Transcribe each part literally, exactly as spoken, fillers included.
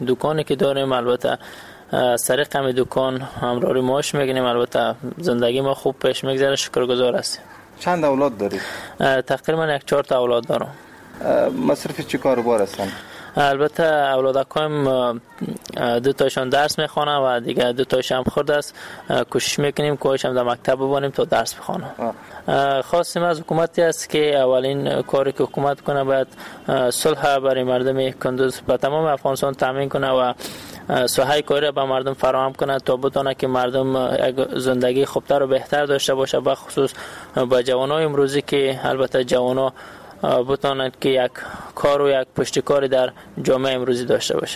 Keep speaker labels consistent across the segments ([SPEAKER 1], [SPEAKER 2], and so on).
[SPEAKER 1] دکانی که داریم البته از طریق همین دکان همراه معاش میگیریم. البته زندگی ما خوب پیش میگذره، شکرگزار هستیم.
[SPEAKER 2] چند اولاد دارید؟
[SPEAKER 1] تقریبا یک چهار تا اولاد دارم.
[SPEAKER 2] مصرف چی کاروبار هستن؟
[SPEAKER 1] البته اولادکایم دو تایشان درس میخوانه و دیگه دو تایش هم خرد است. کوشش میکنیم که هم در مکتب ببریم تا درس بخوانه. خواستیم از حکومتی است که اولین کاری که حکومت کنه باید صلح برای مردم کندوز به تمام افغانستان تامین کنه و ساحه کاری به مردم فراهم کنه تا بتونه که مردم زندگی خوبتر و بهتر داشته باشه، به خصوص با جوانای امروزی که البته جوانا بتونند که یک کار و یک پشتکاری در جامعه امروزی داشته باشه.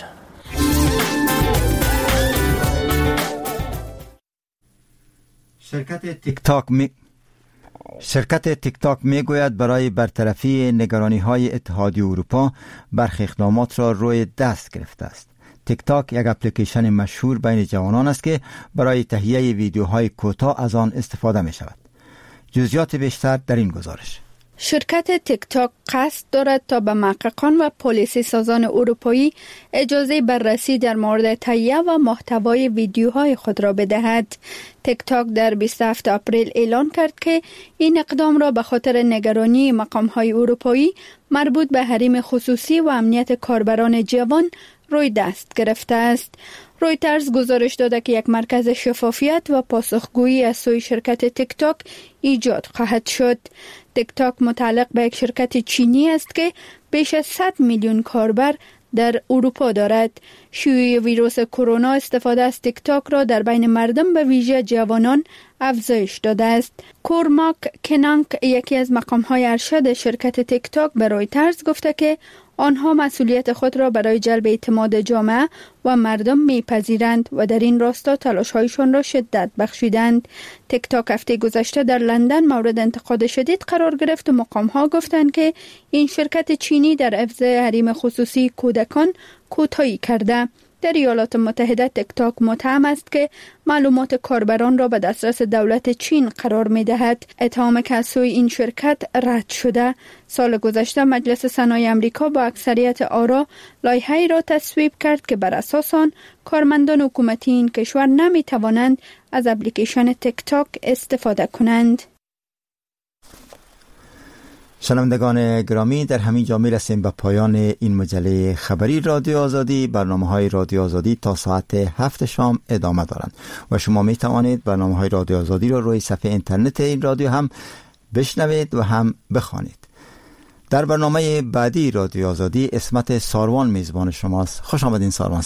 [SPEAKER 3] شرکت تیک تاک می شرکت تیک تاک میگوید برای برطرفی نگرانی‌های اتحادیه اروپا برخی اقدامات را روی دست گرفته است. تیک تاک یک اپلیکیشن مشهور بین جوانان است که برای تهیه ویدیوهای کوتاه از آن استفاده می شود. جزئیات بیشتر در این گزارش.
[SPEAKER 4] شرکت تیک تاک قصد دارد تا به محققان و پلیسی سازان اروپایی اجازه بررسی در مورد تهیه و محتوای ویدیوهای خود را بدهد. تیک تاک در بیست و هفتم اپریل اعلان کرد که این اقدام را به خاطر نگرانی مقام‌های اروپایی مربوط به حریم خصوصی و امنیت کاربران جوان روی دست گرفته است. رویترز گزارش داده که یک مرکز شفافیت و پاسخگویی از سوی شرکت تیک تاک ایجاد خواهد شد. تیک تاک متعلق به یک شرکت چینی است که بیش از صد میلیون کاربر در اروپا دارد. شیوع ویروس کرونا استفاده از تیک تاک را در بین مردم به ویژه جوانان افزایش داده است. کورماک کنانک، یکی از مقام‌های ارشد شرکت تیک تاک، به رویترز گفته که آنها مسئولیت خود را برای جلب اعتماد جامعه و مردم میپذیرند و در این راستا تلاش‌هایشان را شدت بخشیدند. تیک تاک هفته گذشته در لندن مورد انتقاد شدید قرار گرفت و مقام‌ها گفتند که این شرکت چینی در حفظ حریم خصوصی کودکان کوتاهی کرده. در ایالات متحده تیک تاک متهم است که معلومات کاربران را به دسترس دولت چین قرار می دهد. اتهام که از سوی این شرکت رد شده. سال گذشته مجلس سنای امریکا با اکثریت آرا لایحه‌ای را تصویب کرد که بر اساس آن کارمندان حکومتی این کشور نمی توانند از اپلیکیشن تیک تاک استفاده کنند.
[SPEAKER 3] شنوندگان گرامی، در همین جا می رسیم به پایان این مجله خبری رادیو آزادی. برنامه های رادیو آزادی تا ساعت هفت شام ادامه دارند و شما می توانید برنامه های رادیو آزادی را روی صفحه اینترنت این رادیو هم بشنوید و هم بخوانید. در برنامه بعدی رادیو آزادی اسمت ساروان میزبان شماست. خوش آمدین ساروان.